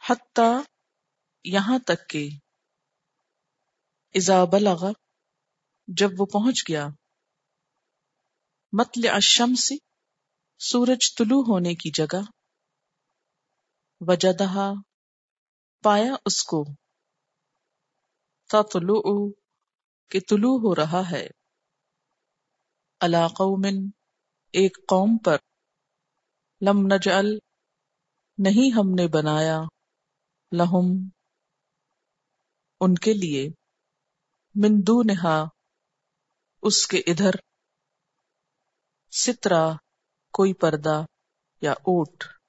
हत्ता यहाँ तक के, इज़ा बलगा जब वो पहुंच गया, मत्लिअ अश-शम्सी सूरज तुलू होने की जगह, वजदहा पाया उसको, तत्लुउ के तुलू हो रहा है, अला कौमिन एक कौम पर, लम नजअल नहीं हमने बनाया, लहुम उनके लिए, मिन दूनिहा उसके इधर, सित्रा कोई पर्दा या ओट।